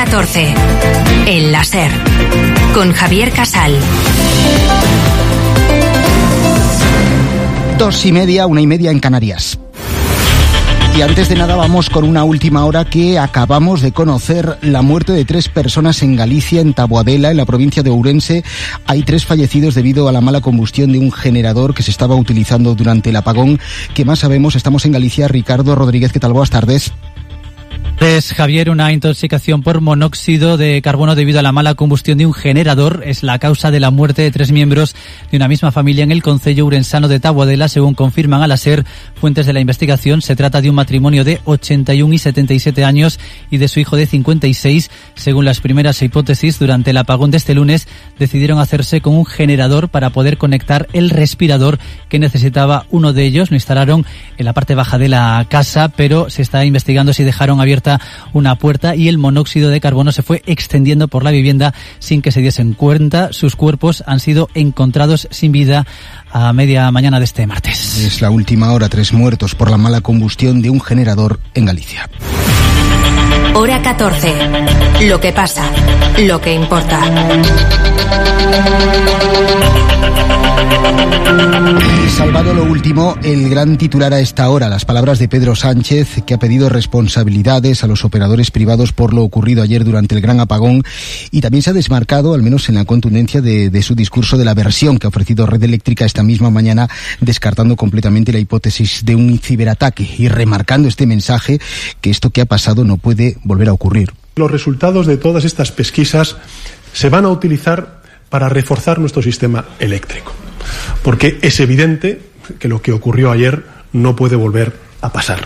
14. El láser. Con Javier Casal. 2:30, 1:30 en Canarias. Y antes de nada vamos con una última hora que acabamos de conocer: la muerte de 3 personas en Galicia, en Taboadela, en la provincia de Ourense. Hay 3 fallecidos debido a la mala combustión de un generador que se estaba utilizando durante el apagón. ¿Qué más sabemos? Estamos en Galicia. Ricardo Rodríguez, ¿qué tal? Buenas tardes. Es, Javier, una intoxicación por monóxido de carbono debido a la mala combustión de un generador es la causa de la muerte de 3 miembros de una misma familia en el concello ourensano de Taboadela, según confirman a la SER fuentes de la investigación. Se trata de un matrimonio de 81 y 77 años y de su hijo de 56. Según las primeras hipótesis, durante el apagón de este lunes decidieron hacerse con un generador para poder conectar el respirador que necesitaba uno de ellos. Lo instalaron en la parte baja de la casa, pero se está investigando si dejaron abierta una puerta y el monóxido de carbono se fue extendiendo por la vivienda sin que se diesen cuenta. Sus cuerpos han sido encontrados sin vida a media mañana de este martes. Es la última hora, 3 muertos por la mala combustión de un generador en Galicia. Hora 14. Lo que pasa, lo que importa. Salvado lo último, el gran titular a esta hora, las palabras de Pedro Sánchez, que ha pedido responsabilidades a los operadores privados por lo ocurrido ayer durante el gran apagón, y también se ha desmarcado, al menos en la contundencia de su discurso, de la versión que ha ofrecido Red Eléctrica esta misma mañana, descartando completamente la hipótesis de un ciberataque y remarcando este mensaje, que esto que ha pasado no puede volver a ocurrir. Los resultados de todas estas pesquisas se van a utilizar para reforzar nuestro sistema eléctrico, porque es evidente que lo que ocurrió ayer no puede volver a pasar,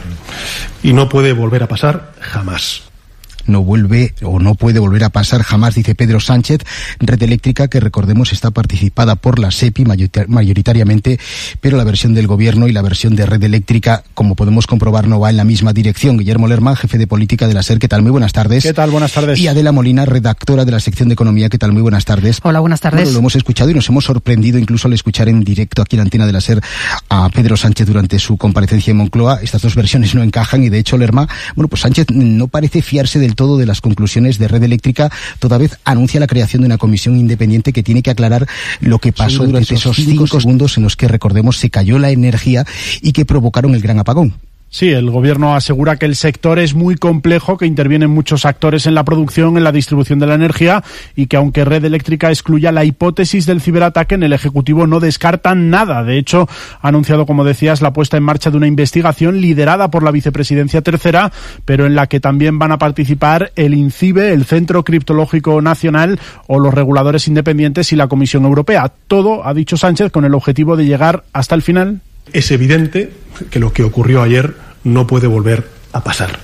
y no puede volver a pasar jamás. No vuelve o no puede volver a pasar jamás, dice Pedro Sánchez. Red Eléctrica, que recordemos está participada por la SEPI mayoritariamente, pero la versión del gobierno y la versión de Red Eléctrica, como podemos comprobar, no va en la misma dirección. Guillermo Lerma, jefe de política de la SER, ¿qué tal? Muy buenas tardes. ¿Qué tal? Buenas tardes. Y Adela Molina, redactora de la sección de Economía, ¿qué tal? Muy buenas tardes. Hola, buenas tardes. Bueno, lo hemos escuchado y nos hemos sorprendido incluso al escuchar en directo aquí en la antena de la SER a Pedro Sánchez durante su comparecencia en Moncloa. Estas dos versiones no encajan y, de hecho, Lerma, pues Sánchez no parece fiarse del todo de las conclusiones de Red Eléctrica. Toda vez anuncia la creación de una comisión independiente que tiene que aclarar lo que pasó durante esos 5 segundos en los que, recordemos, se cayó la energía y que provocaron el gran apagón. Sí, el gobierno asegura que el sector es muy complejo, que intervienen muchos actores en la producción, en la distribución de la energía, y que aunque Red Eléctrica excluya la hipótesis del ciberataque, en el Ejecutivo no descartan nada. De hecho, ha anunciado, como decías, la puesta en marcha de una investigación liderada por la Vicepresidencia Tercera, pero en la que también van a participar el INCIBE, el Centro Criptológico Nacional, o los reguladores independientes y la Comisión Europea. Todo, ha dicho Sánchez, con el objetivo de llegar hasta el final. Es evidente que lo que ocurrió ayer no puede volver a pasar,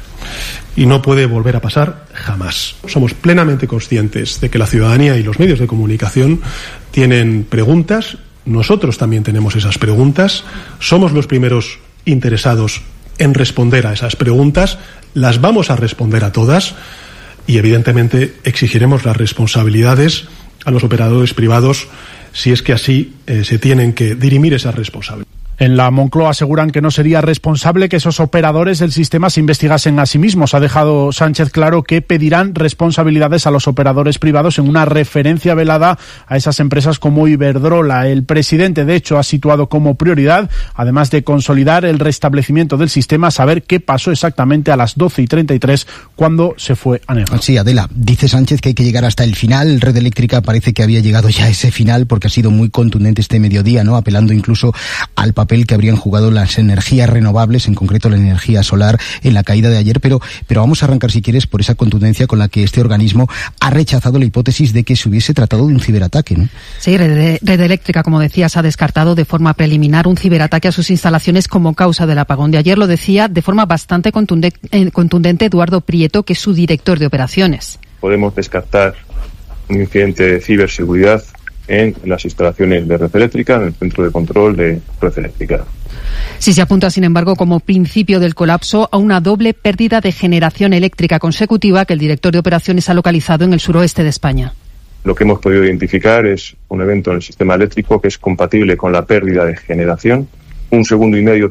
y no puede volver a pasar jamás. Somos plenamente conscientes de que la ciudadanía y los medios de comunicación tienen preguntas. Nosotros también tenemos esas preguntas. Somos los primeros interesados en responder a esas preguntas. Las vamos a responder a todas y, evidentemente, exigiremos las responsabilidades a los operadores privados si es que así se tienen que dirimir esas responsabilidades. En la Moncloa aseguran que no sería responsable que esos operadores del sistema se investigasen a sí mismos. Ha dejado Sánchez claro que pedirán responsabilidades a los operadores privados en una referencia velada a esas empresas como Iberdrola. El presidente, de hecho, ha situado como prioridad, además de consolidar el restablecimiento del sistema, saber qué pasó exactamente a las 12:33 cuando se fue anegado. Sí, Adela, dice Sánchez que hay que llegar hasta el final. Red Eléctrica parece que había llegado ya a ese final porque ha sido muy contundente este mediodía, ¿no? Apelando incluso al papel que habrían jugado las energías renovables, en concreto la energía solar, en la caída de ayer, pero vamos a arrancar, si quieres, por esa contundencia con la que este organismo ha rechazado la hipótesis de que se hubiese tratado de un ciberataque, ¿no? Sí, Red Eléctrica, como decías, ha descartado de forma preliminar un ciberataque a sus instalaciones como causa del apagón de ayer. Lo decía de forma bastante contundente Eduardo Prieto, que es su director de operaciones. Podemos descartar un incidente de ciberseguridad en las instalaciones de Red Eléctrica, en el centro de control de Red Eléctrica. Sí se apunta, sin embargo, como principio del colapso a una doble pérdida de generación eléctrica consecutiva que el director de operaciones ha localizado en el suroeste de España. Lo que hemos podido identificar es un evento en el sistema eléctrico que es compatible con la pérdida de generación. 1,5 segundos